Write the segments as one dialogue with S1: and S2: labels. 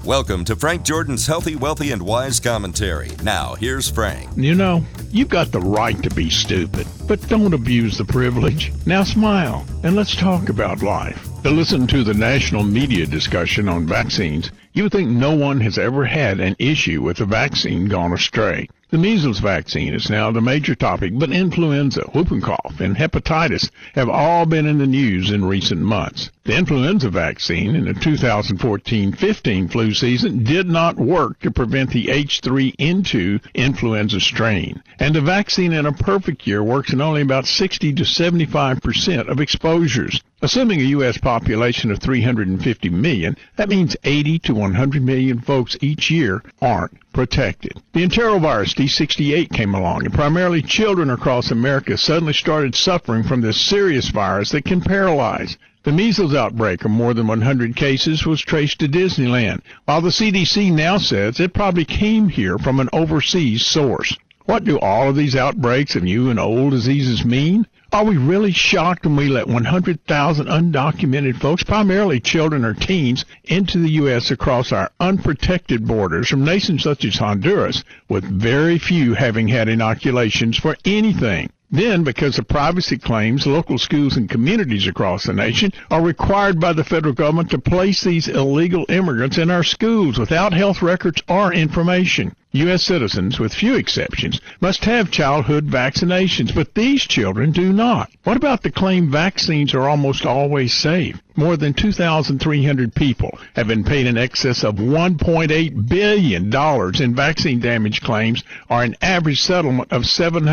S1: Welcome to Frank Jordan's Healthy, Wealthy, and Wise Commentary. Now, here's Frank.
S2: You know, you've got the right to be stupid, but don't abuse the privilege. Now smile, and let's talk about life. To listen to the national media discussion on vaccines, you would think no one has ever had an issue with a vaccine gone astray. The measles vaccine is now the major topic, but influenza, whooping cough, and hepatitis have all been in the news in recent months. The influenza vaccine in the 2014-15 flu season did not work to prevent the H3N2 influenza strain, and the vaccine in a perfect year works in only about 60 to 75% of exposures. Assuming a U.S. population of 350 million, that means 80 to 100 million folks each year aren't protected. The enterovirus D68 came along, and primarily children across America suddenly started suffering from this serious virus that can paralyze. The measles outbreak of more than 100 cases was traced to Disneyland, while the CDC now says it probably came here from an overseas source. What do all of these outbreaks of new and old diseases mean? Are we really shocked when we let 100,000 undocumented folks, primarily children or teens, into the U.S. across our unprotected borders from nations such as Honduras, with very few having had inoculations for anything? Then, because of privacy claims, local schools and communities across the nation are required by the federal government to place these illegal immigrants in our schools without health records or information. U.S. citizens, with few exceptions, must have childhood vaccinations, but these children do not. What about the claim vaccines are almost always safe? More than 2,300 people have been paid in excess of $1.8 billion in vaccine damage claims, or an average settlement of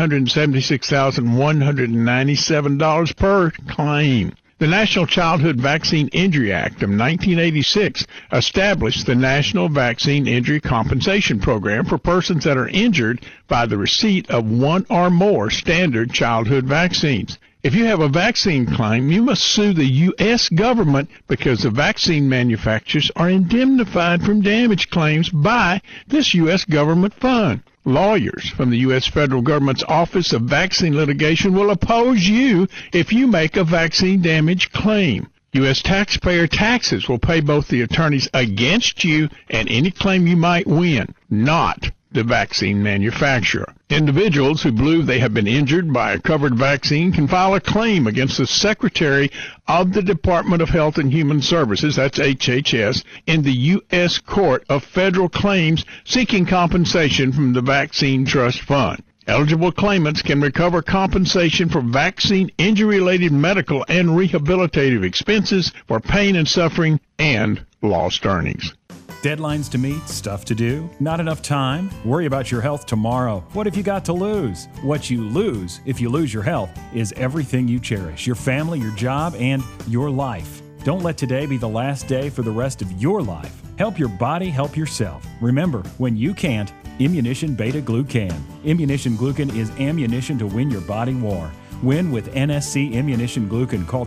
S2: $776,197 per claim. The National Childhood Vaccine Injury Act of 1986 established the National Vaccine Injury Compensation Program for persons that are injured by the receipt of one or more standard childhood vaccines. If you have a vaccine claim, you must sue the U.S. government because the vaccine manufacturers are indemnified from damage claims by this U.S. government fund. Lawyers from the U.S. federal government's Office of Vaccine Litigation will oppose you if you make a vaccine damage claim. U.S. taxpayer taxes will pay both the attorneys against you and any claim you might win, not the vaccine manufacturer. Individuals who believe they have been injured by a covered vaccine can file a claim against the Secretary of the Department of Health and Human Services, that's HHS, in the U.S. Court of Federal Claims seeking compensation from the Vaccine Trust Fund. Eligible claimants can recover compensation for vaccine injury-related medical and rehabilitative expenses for pain and suffering and lost earnings.
S3: Deadlines to meet, stuff to do, not enough time? Worry about your health tomorrow. What have you got to lose? What you lose if you lose your health is everything you cherish, your family, your job, and your life. Don't let today be the last day for the rest of your life. Help your body help yourself. Remember, when you can't, Immunition Beta Glu can. Immunition Glucan is ammunition to win your body war. Win with NSC Immunition Glucan. Call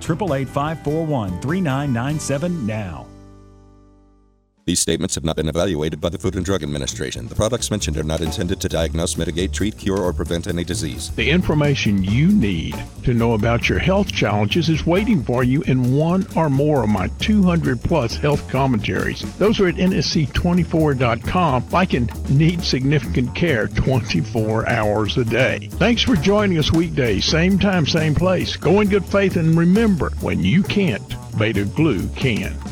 S3: 888-541-3997 now.
S1: These statements have not been evaluated by the Food and Drug Administration. The products mentioned are not intended to diagnose, mitigate, treat, cure, or prevent any disease.
S2: The information you need to know about your health challenges is waiting for you in one or more of my 200-plus health commentaries. Those are at nsc24.com, like in Need Significant Care 24 hours a day. Thanks for joining us weekdays, same time, same place. Go in good faith, and remember, when you can't, Beta Glu can.